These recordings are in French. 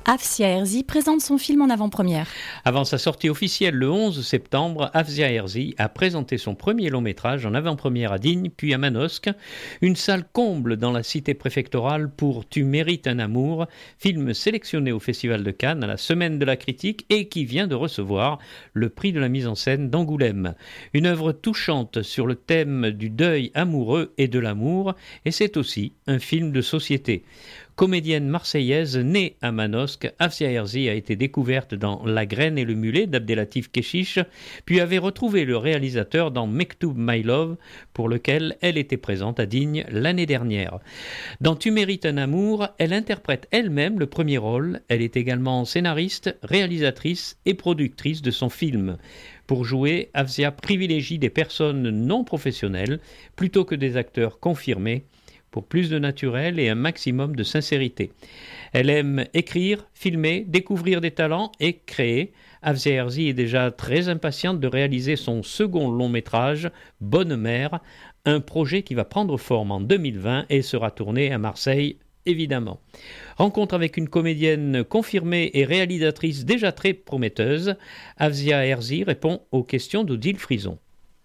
Afsia Herzi présente son film en avant-première. Avant sa sortie officielle le 11 septembre, Afsia Herzi a présenté son premier long-métrage en avant-première à Digne, puis à Manosque. Une salle comble dans la cité préfectorale pour Tu mérites un amour, film sélectionné au Festival de Cannes à la Semaine de la critique et qui vient de recevoir le prix de la mise en scène d'Angoulême. Une œuvre touchante sur le thème du deuil amoureux et de l'amour, et c'est aussi un film de société. Comédienne marseillaise née à Manosque, Afsia Herzi a été découverte dans La Graine et le Mulet d'Abdelatif Kechiche, puis avait retrouvé le réalisateur dans Mektoub My Love, pour lequel elle était présente à Digne l'année dernière. Dans Tu mérites un amour, elle interprète elle-même le premier rôle. Elle est également scénariste, réalisatrice et productrice de son film. Pour jouer, Afsia privilégie des personnes non professionnelles plutôt que des acteurs confirmés, pour plus de naturel et un maximum de sincérité. Elle aime écrire, filmer, découvrir des talents et créer. Afsia Herzi est déjà très impatiente de réaliser son second long-métrage, Bonne Mère, un projet qui va prendre forme en 2020 et sera tourné à Marseille, évidemment. Rencontre avec une comédienne confirmée et réalisatrice déjà très prometteuse, Afsia Herzi répond aux questions d'Odile Frison.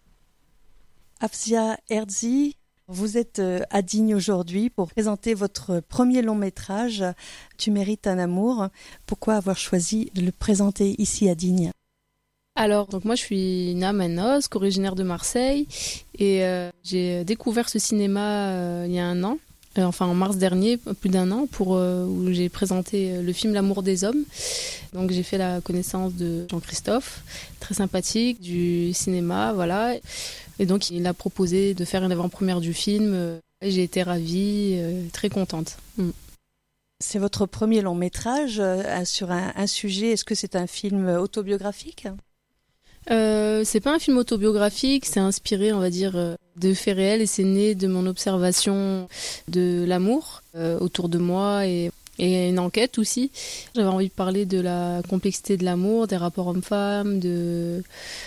Afsia Herzi, vous êtes à Digne aujourd'hui pour présenter votre premier long métrage, Tu mérites un amour. Pourquoi avoir choisi de le présenter ici à Digne ? Alors, donc moi je suis née à Manosque, originaire de Marseille, et j'ai découvert ce cinéma il y a un an. Enfin en mars dernier, plus d'un an, où j'ai présenté le film L'amour des hommes. Donc j'ai fait la connaissance de Jean-Christophe, très sympathique, du cinéma, voilà. Et donc il a proposé de faire une avant-première du film. Et j'ai été ravie, très contente. C'est votre premier long métrage sur un sujet. Est-ce que c'est un film autobiographique ? C'est pas un film autobiographique, c'est inspiré, on va dire, de faits réels et c'est né de mon observation de l'amour autour de moi et une enquête aussi. J'avais envie de parler de la complexité de l'amour, des rapports hommes-femmes, de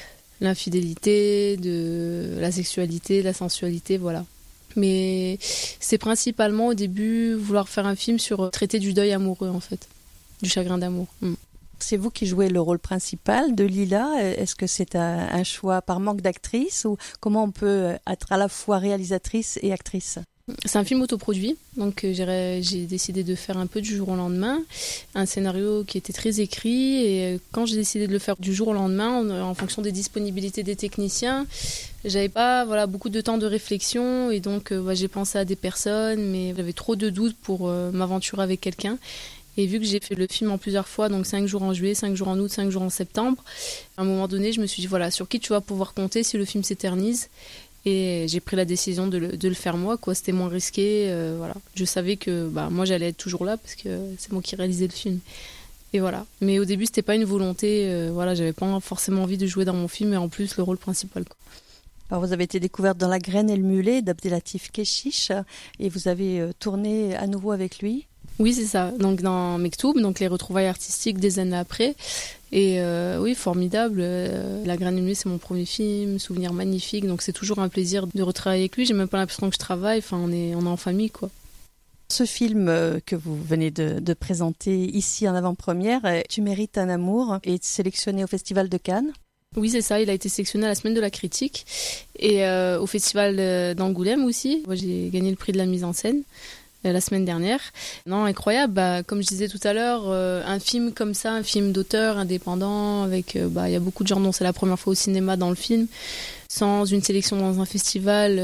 l'infidélité, de la sexualité, de la sensualité, voilà. Mais c'est principalement au début vouloir faire un film sur traiter du deuil amoureux en fait, du chagrin d'amour. C'est vous qui jouez le rôle principal de Lila. Est-ce que c'est un choix par manque d'actrice ou comment on peut être à la fois réalisatrice et actrice ? C'est un film autoproduit, donc j'ai décidé de faire un peu du jour au lendemain, un scénario qui était très écrit et quand j'ai décidé de le faire du jour au lendemain, en fonction des disponibilités des techniciens, j'avais pas beaucoup de temps de réflexion et donc j'ai pensé à des personnes mais j'avais trop de doutes pour m'aventurer avec quelqu'un. Et vu que j'ai fait le film en plusieurs fois, donc 5 jours en juillet, 5 jours en août, 5 jours en septembre, à un moment donné, je me suis dit, voilà, sur qui tu vas pouvoir compter si le film s'éternise. Et j'ai pris la décision de le faire moi, quoi. C'était moins risqué, voilà. Je savais que moi, j'allais être toujours là parce que c'est moi qui réalisais le film. Et voilà. Mais au début, c'était pas une volonté, j'avais pas forcément envie de jouer dans mon film et en plus, le rôle principal, quoi. Alors vous avez été découverte dans La Graine et le Mulet d'Abdelatif Kechiche et vous avez tourné à nouveau avec lui. Oui, c'est ça. Donc dans Mektoub, donc les retrouvailles artistiques des années après. Et oui, formidable. La Graine et le Mulet, c'est mon premier film, souvenir magnifique. Donc c'est toujours un plaisir de retravailler avec lui. J'ai même pas l'impression que je travaille. Enfin, on est en famille, quoi. Ce film que vous venez de présenter ici en avant-première, Tu mérites un amour, est sélectionné au Festival de Cannes. Oui, c'est ça. Il a été sélectionné à la Semaine de la critique et au Festival d'Angoulême aussi. Moi, j'ai gagné le prix de la mise en scène la semaine dernière. Non, incroyable. Comme je disais tout à l'heure, un film comme ça, un film d'auteur indépendant, avec il y a beaucoup de gens dont c'est la première fois au cinéma dans le film, sans une sélection dans un festival,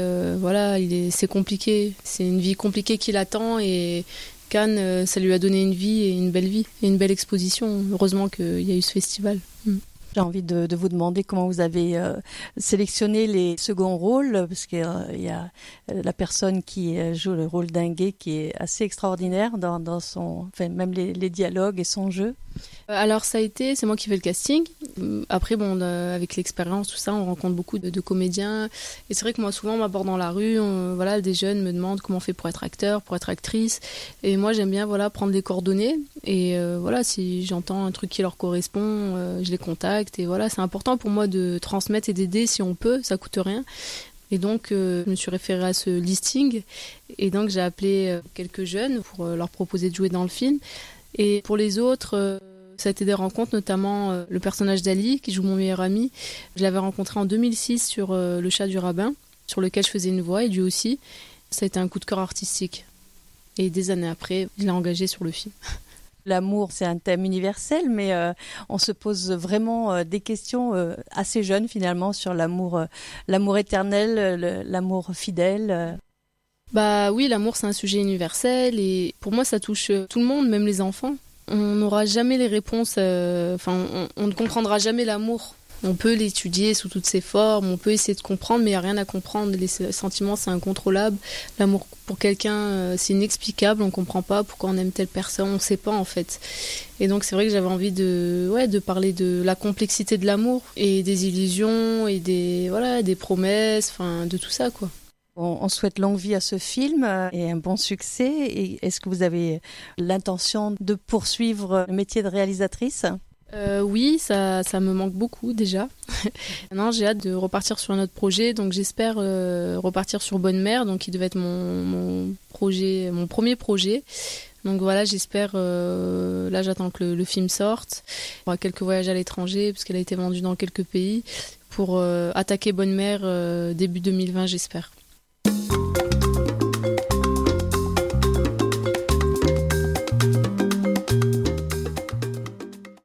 c'est compliqué. C'est une vie compliquée qui l'attend et Cannes, ça lui a donné une vie et une belle exposition. Heureusement qu'il y a eu ce festival. J'ai envie de vous demander comment vous avez sélectionné les seconds rôles, parce qu'il y a la personne qui joue le rôle d'Inguet qui est assez extraordinaire dans son, même les dialogues et son jeu. Alors c'est moi qui fais le casting. Après avec l'expérience tout ça, on rencontre beaucoup de comédiens et c'est vrai que moi souvent on m'aborde dans la rue, des jeunes me demandent comment on fait pour être acteur, pour être actrice et moi j'aime bien prendre les coordonnées et si j'entends un truc qui leur correspond, je les contacte et c'est important pour moi de transmettre et d'aider si on peut, ça coûte rien. Et donc, je me suis référée à ce listing. Et donc, j'ai appelé quelques jeunes pour leur proposer de jouer dans le film. Et pour les autres, ça a été des rencontres, notamment le personnage d'Ali, qui joue mon meilleur ami. Je l'avais rencontré en 2006 sur Le Chat du Rabbin, sur lequel je faisais une voix, et lui aussi. Ça a été un coup de cœur artistique. Et des années après, je l'ai engagé sur le film. L'amour, c'est un thème universel, mais on se pose vraiment des questions assez jeunes finalement sur l'amour éternel, l'amour fidèle. Bah oui, l'amour c'est un sujet universel et pour moi ça touche tout le monde, même les enfants. On n'aura jamais les réponses, on ne comprendra jamais l'amour. On peut l'étudier sous toutes ses formes, on peut essayer de comprendre, mais il n'y a rien à comprendre. Les sentiments, c'est incontrôlable. L'amour pour quelqu'un, c'est inexplicable. On ne comprend pas pourquoi on aime telle personne. On ne sait pas, en fait. Et donc, c'est vrai que j'avais envie de parler de la complexité de l'amour et des illusions et des promesses, de tout ça, quoi. On souhaite longue vie à ce film et un bon succès. Et est-ce que vous avez l'intention de poursuivre le métier de réalisatrice ? Oui, ça me manque beaucoup déjà. Maintenant, j'ai hâte de repartir sur un autre projet, donc j'espère repartir sur Bonne Mère, donc qui devait être mon premier projet. Donc voilà, j'espère. Là, j'attends que le film sorte. Il y aura quelques voyages à l'étranger parce qu'elle a été vendue dans quelques pays pour attaquer Bonne Mère début 2020, j'espère.